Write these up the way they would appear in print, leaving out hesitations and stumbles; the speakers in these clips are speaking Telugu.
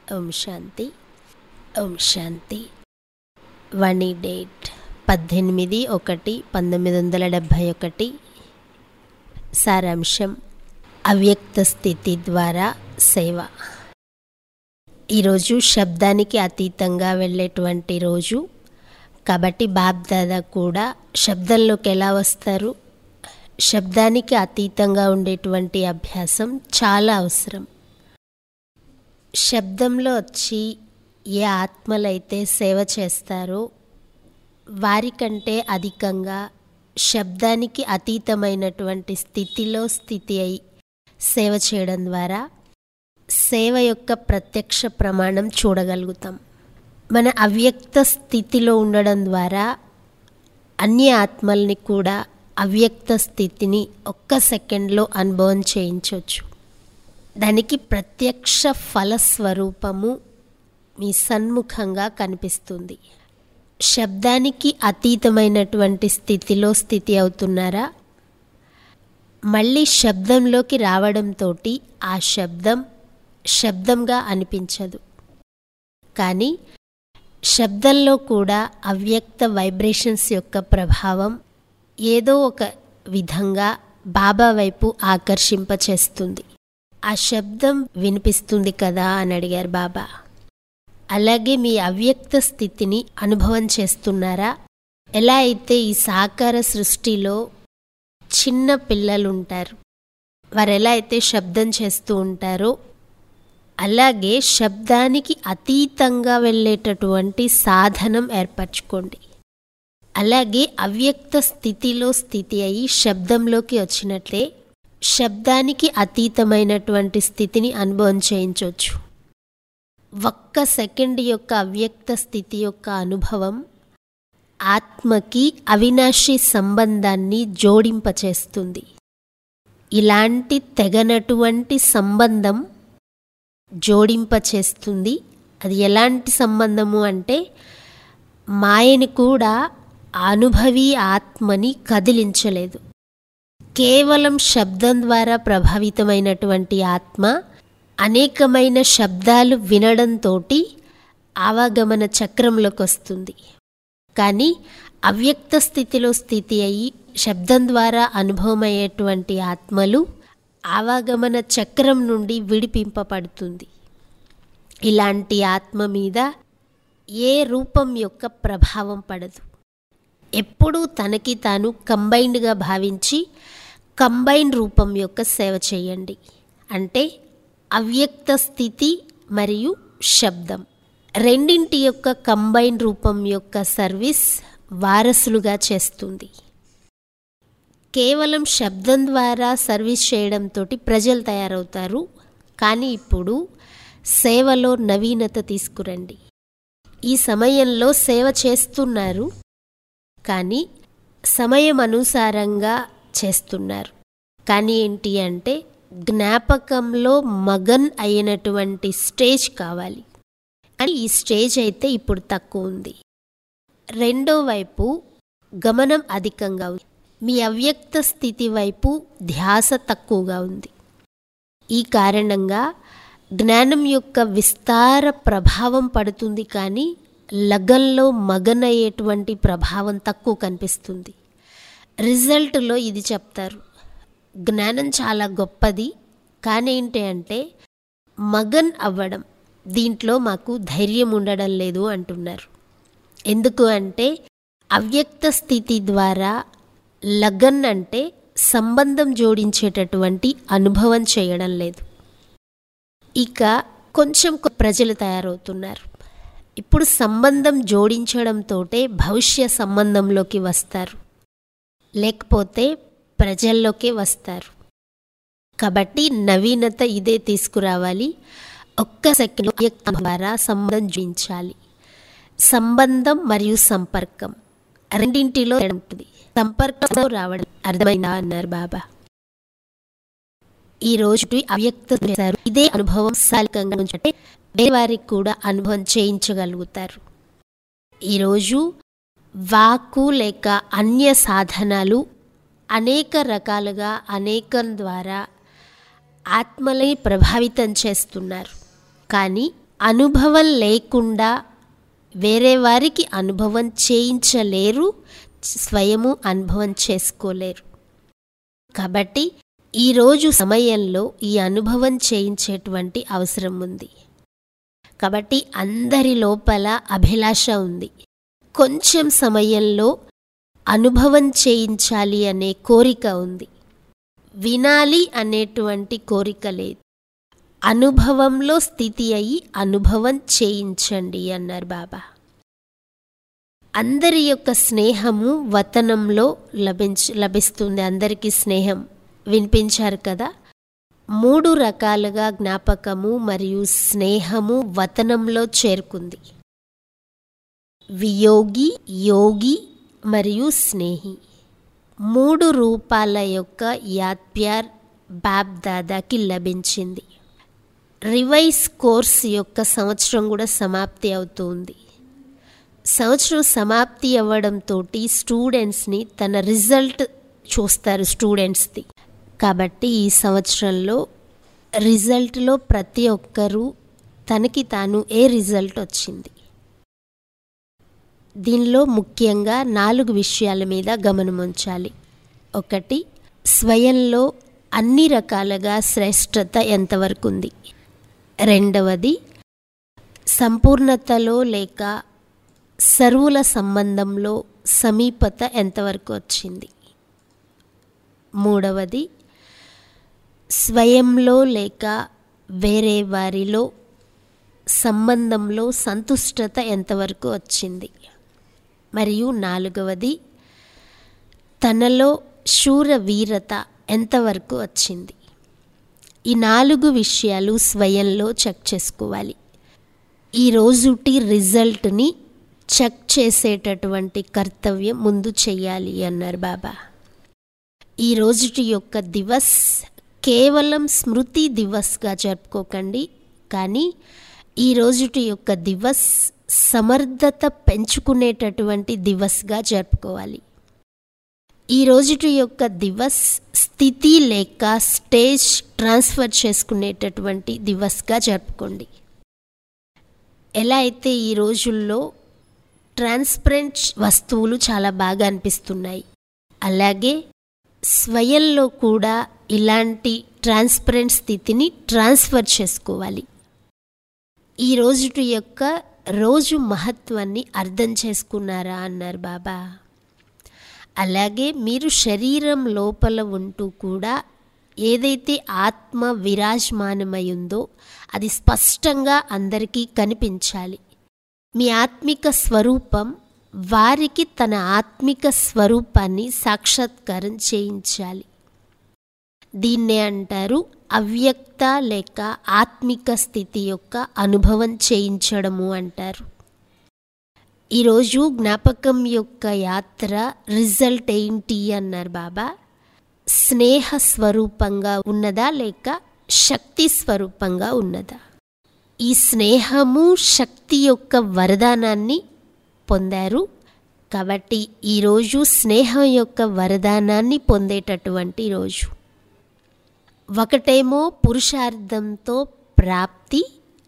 ఓం శాంతి. ఓం శాంతి. వణి డేట్ 18/1/1971. సారాంశం: అవ్యక్త స్థితి ద్వారా సేవ. ఈరోజు శబ్దానికి అతీతంగా వెళ్ళేటువంటి రోజు కాబట్టి బాబ్దాదా కూడా శబ్దంలోకి ఎలా వస్తారు? శబ్దానికి అతీతంగా ఉండేటువంటి అభ్యాసం చాలా అవసరం. శబ్దంలో వచ్చి ఏ ఆత్మలైతే సేవ చేస్తారో వారికంటే అధికంగా శబ్దానికి అతీతమైనటువంటి స్థితి అయి సేవ చేయడం ద్వారా సేవ యొక్క ప్రత్యక్ష ప్రమాణం చూడగలుగుతాం. మన అవ్యక్త స్థితిలో ఉండడం ద్వారా అన్య ఆత్మల్ని కూడా అవ్యక్త స్థితిని ఒక్క సెకండ్లో అనుభవం చేయించవచ్చు. దానికి ప్రత్యక్ష ఫలస్వరూపము మీ సన్ముఖంగా కనిపిస్తుంది. శబ్దానికి అతీతమైనటువంటి స్థితి అవుతున్నారా? మళ్ళీ శబ్దంలోకి రావడంతో ఆ శబ్దంగా అనిపించదు. కానీ శబ్దంలో కూడా అవ్యక్త వైబ్రేషన్స్ యొక్క ప్రభావం ఏదో ఒక విధంగా బాబా వైపు ఆకర్షింపచేస్తుంది. ఆ శబ్దం వినిపిస్తుంది కదా అని అడిగారు బాబా. అలాగే మీ అవ్యక్త స్థితిని అనుభవం చేస్తున్నారా? ఎలా అయితే ఈ సాకార సృష్టిలో చిన్న పిల్లలు ఉంటారు, వారు ఎలా అయితే శబ్దం చేస్తూ ఉంటారో అలాగే శబ్దానికి అతీతంగా వెళ్ళేటటువంటి సాధనం ఏర్పరచుకోండి. అలాగే అవ్యక్త స్థితిలో స్థితి అయి శబ్దంలోకి వచ్చినట్లే శబ్దానికి అతీతమైనటువంటి స్థితిని అనుభవం చేయించవచ్చు. ఒక్క సెకండ్ యొక్క అవ్యక్త స్థితి యొక్క అనుభవం ఆత్మకి అవినాశి సంబంధాన్ని జోడింపచేస్తుంది. ఇలాంటి తెగనటువంటి సంబంధం జోడింపచేస్తుంది. అది ఎలాంటి సంబంధము అంటే మాయని కూడా అనుభవి ఆత్మని కదిలించలేదు. కేవలం శబ్దం ద్వారా ప్రభావితమైనటువంటి ఆత్మ అనేకమైన శబ్దాలు వినడంతో ఆవాగమన చక్రంలోకి వస్తుంది. కానీ అవ్యక్త స్థితిలో స్థితి అయి శబ్దం ద్వారా అనుభవమయ్యేటువంటి ఆత్మలు ఆవాగమన చక్రం నుండి విడిపింపబడుతుంది. ఇలాంటి ఆత్మ మీద ఏ రూపం యొక్క ప్రభావం పడదు. ఎప్పుడూ తనకి తాను కంబైన్డ్గా భావించి కంబైన్ రూపం యొక్క సేవ చేయండి. అంటే అవ్యక్త స్థితి మరియు శబ్దం రెండింటి యొక్క కంబైన్ రూపం యొక్క సర్వీస్ వారసులుగా చేస్తుంది. కేవలం శబ్దం ద్వారా సర్వీస్ చేయడంతో ప్రజలు తయారవుతారు. కానీ ఇప్పుడు సేవలో నవీనత తీసుకురండి. ఈ సమయంలో సేవ చేస్తున్నారు, కానీ సమయం అనుసారంగా చేస్తున్నారు. కానీ ఏంటి అంటే జ్ఞాపకంలో మగన్ అయినటువంటి స్టేజ్ కావాలి. కానీ ఈ స్టేజ్ అయితే ఇప్పుడు తక్కువ ఉంది. రెండో వైపు గమనం అధికంగా ఉంది. మీ అవ్యక్త స్థితి వైపు ధ్యాస తక్కువగా ఉంది. ఈ కారణంగా జ్ఞానం యొక్క విస్తార ప్రభావం పడుతుంది, కానీ లగన్లో మగన్ అయ్యేటువంటి ప్రభావం తక్కువ కనిపిస్తుంది. రిజల్ట్లో ఇది చెప్తారు, జ్ఞానం చాలా గొప్పది, కానీ ఏంటి అంటే మగన్ అవ్వడం దీంట్లో మాకు ధైర్యం ఉండడం లేదు అంటున్నారు. ఎందుకు అంటే అవ్యక్త స్థితి ద్వారా లగన్ అంటే సంబంధం జోడించేటటువంటి అనుభవం చేయడం లేదు. ఇక కొంచెం ప్రజలు తయారవుతున్నారు. ఇప్పుడు సంబంధం జోడించడంతో భవిష్య సంబంధంలోకి వస్తారు, లేకపోతే ప్రజల్లోకి వస్తారు. కాబట్టి నవీనత ఇదే తీసుకురావాలి. ఒక్క సెకండ్ ద్వారా సంబంధం జోడించాలి. సంబంధం మరియు సంపర్కం రెండింటిలో ఉంటుంది. సంపర్కంలో రావడం అర్థమైందా అన్నారు బాబా. ఈ రోజు అవ్యక్త చేశారు. ఇదే అనుభవం సాలికంగా ఉంటే వేరే వారికి కూడా అనుభవం చేయించగలుగుతారు. ఈరోజు వాక్కు లేక అన్య సాధనాలు అనేక రకాలుగా అనేకం ద్వారా ఆత్మలని ప్రభావితం చేస్తున్నారు. కానీ అనుభవం లేకుండా వేరే వారికి అనుభవం చేయించలేరు, స్వయము అనుభవం చేసుకోలేరు. కాబట్టి ఈరోజు సమయంలో ఈ అనుభవం చేయించేటువంటి అవసరం ఉంది. కాబట్టి అందరి లోపల అభిలాష ఉంది. కొంచెం సమయంలో అనుభవం చేయించాలి అనే కోరిక ఉంది. వినాలి అనేటువంటి కోరిక లేదు. అనుభవంలో స్థితి అయి అనుభవం చేయించండి అన్నారు బాబా. అందరి యొక్క స్నేహము వతనంలో లభిస్తుంది. అందరికీ స్నేహం వినిపించారు కదా. 3 రకాలుగా జ్ఞాపకము మరియు స్నేహము వతనంలో చేరుకుంది. వియోగి, యోగి మరియు స్నేహి. 3 రూపాల యొక్క యాత్ప్యార్ బాప్ దాదాకి లభించింది. రివైజ్ కోర్స్ యొక్క సంవత్సరం కూడా సమాప్తి అవుతుంది. సంవత్సరం సమాప్తి అవ్వడంతో స్టూడెంట్స్ని తన రిజల్ట్ చూస్తారు స్టూడెంట్స్ది. కాబట్టి ఈ సంవత్సరంలో రిజల్ట్లో ప్రతి ఒక్కరూ తనకి తాను ఏ రిజల్ట్ వచ్చింది. దీనిలో ముఖ్యంగా 4 విషయాల మీద గమనం ఉంచాలి. 1, స్వయంలో అన్ని రకాలుగా శ్రేష్టత ఎంతవరకు ఉంది. 2, సంపూర్ణతలో లేక సర్వుల సంబంధంలో సమీపత ఎంతవరకు వచ్చింది. 3, స్వయంలో లేక వేరే వారిలో సంబంధంలో సంతుష్టత ఎంతవరకు వచ్చింది. మరియు 4, తనలో శూరవీరత ఎంతవరకు వచ్చింది. ఈ 4 విషయాలు స్వయంలో చెక్ చేసుకోవాలి. ఈ రోజుటి రిజల్ట్ని చెక్ చేసేటటువంటి కర్తవ్యం ముందు చెయ్యాలి అన్నారు బాబా. ఈ రోజుటి యొక్క దివస్ కేవలం స్మృతి దివస్గా జరుపుకోకండి, కానీ ఈ రోజుటి యొక్క దివస్ సమర్థత పెంచుకునేటటువంటి దివస్గా జరుపుకోవాలి. ఈ రోజుటి యొక్క దివస్ స్థితి లేక స్టేజ్ ట్రాన్స్ఫర్ చేసుకునేటటువంటి దివస్గా జరుపుకోండి. ఎలా అయితే ఈ రోజుల్లో ట్రాన్స్పరెంట్ వస్తువులు చాలా బాగా అనిపిస్తున్నాయి, అలాగే స్వయంలో కూడా ఇలాంటి ట్రాన్స్పరెంట్ స్థితిని ట్రాన్స్ఫర్ చేసుకోవాలి. ఈ రోజుటి యొక్క రోజు మహత్వాన్ని అర్థం చేసుకున్నారా అన్నారు బాబా. అలాగే మీరు శరీరం లోపల ఉంటూ కూడా ఏదైతే ఆత్మ విరాజమానమై ఉందో అది స్పష్టంగా అందరికీ కనిపించాలి. మీ ఆత్మిక స్వరూపం వారికి తన ఆత్మిక స్వరూపాన్ని సాక్షాత్కారం చేయించాలి. దీన్నే అంటారు అవ్యక్త లేక ఆత్మిక స్థితి యొక్క అనుభవం చేయించడము అంటారు. ఈరోజు జ్ఞాపకం యొక్క యాత్ర రిజల్ట్ ఏంటి అన్నారు బాబా. స్నేహ స్వరూపంగా ఉన్నదా లేక శక్తి స్వరూపంగా ఉన్నదా. ఈ స్నేహము శక్తి యొక్క వరదానాన్ని పొందారు. కాబట్టి ఈరోజు స్నేహం యొక్క వరదానాన్ని పొందేటటువంటి రోజు. ఒకటేమో పురుషార్థంతో ప్రాప్తి,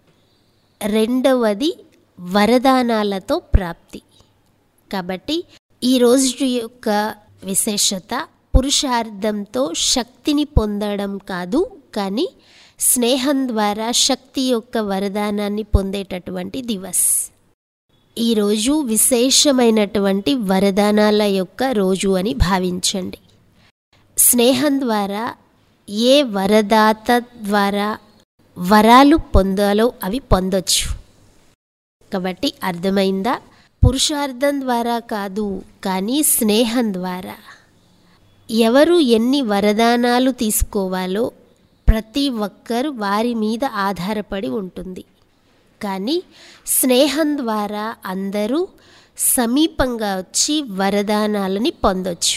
రెండవది వరదానాలతో ప్రాప్తి. కాబట్టి ఈ రోజు యొక్క విశేషత పురుషార్థంతో శక్తిని పొందడం కాదు, కానీ స్నేహం ద్వారా శక్తి యొక్క వరదానాన్ని పొందేటటువంటి దివస్. ఈరోజు విశేషమైనటువంటి వరదానాల యొక్క రోజు అని భావించండి. స్నేహం ద్వారా ఏ వరదాత ద్వారా వరాలు పొందాలో అవి పొందొచ్చు. కాబట్టి అర్థమైందా? పురుషార్థం ద్వారా కాదు, కానీ స్నేహం ద్వారా. ఎవరు ఎన్ని వరదానాలు తీసుకోవాలో ప్రతి ఒక్కరు వారి మీద ఆధారపడి ఉంటుంది. కానీ స్నేహం ద్వారా అందరూ సమీపంగా వచ్చి వరదానాలని పొందొచ్చు.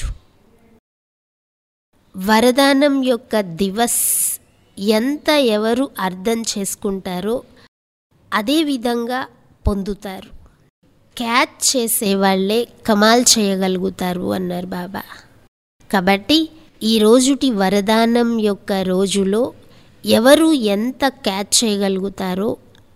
వరదానం యొక్క దివస్ ఎంత ఎవరు అర్థం చేసుకుంటారో అదే విధంగా పొందుతారు. క్యాచ్ చేసేవాళ్లే కమాల్ చేయగలుగుతారు అన్నారు బాబా. కాబట్టి ఈ రోజుటి వరదానం యొక్క రోజులో ఎవరు ఎంత క్యాచ్ చేయగలుగుతారో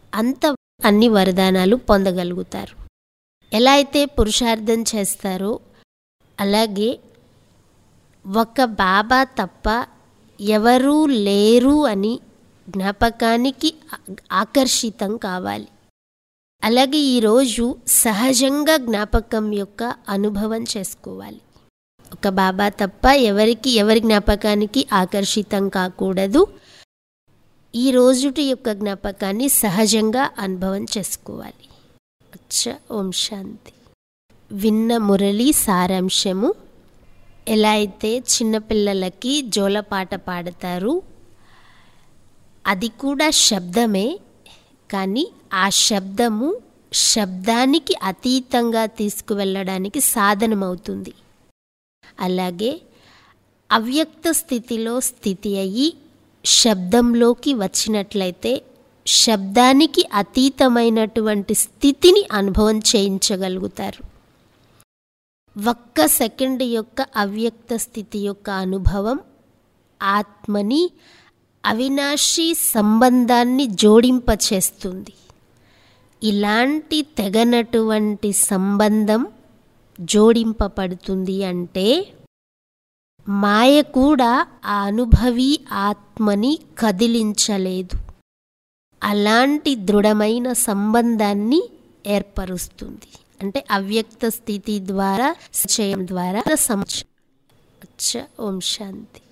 అంత అన్ని వరదానాలు పొందగలుగుతారు. ఎలా అయితే పురుషార్థం చేస్తారో అలాగే ఒక బాబా తప్ప ఎవరూ లేరు అని జ్ఞాపకానికి ఆకర్షితం కావాలి. అలాగే ఈరోజు సహజంగా జ్ఞాపకం యొక్క అనుభవం చేసుకోవాలి. ఒక బాబా తప్ప ఎవరి జ్ఞాపకానికి ఆకర్షితం కాకూడదు. ఈ రోజుటి యొక్క జ్ఞాపకాన్ని సహజంగా అనుభవం చేసుకోవాలి. అచ్చా, ఓం శాంతి. విన్న మురళి సారాంశము. ఎలా అయితే చిన్నపిల్లలకి జోలపాట పాడతారు, అది కూడా శబ్దమే, కానీ ఆ శబ్దానికి అతీతంగా తీసుకువెళ్ళడానికి సాధనమవుతుంది. అలాగే అవ్యక్త స్థితిలో స్థితి అయ్యి శబ్దంలోకి వచ్చినట్లయితే శబ్దానికి అతీతమైనటువంటి స్థితిని అనుభవం చేయించగలుగుతారు. ఒక్క సెకండ్ యొక్క అవ్యక్త స్థితి యొక్క అనుభవం ఆత్మని అవినాశి సంబంధాన్ని జోడింపచేస్తుంది. ఇలాంటి తెగనటువంటి సంబంధం జోడింపబడుతుంది అంటే మాయ కూడా ఆ అనుభవి ఆత్మని కదిలించలేదు. అలాంటి దృఢమైన సంబంధాన్ని ఏర్పరుస్తుంది. అంటే అవ్యక్త స్థితి ద్వారా, సంచయం ద్వారా. ఓం శాంతి.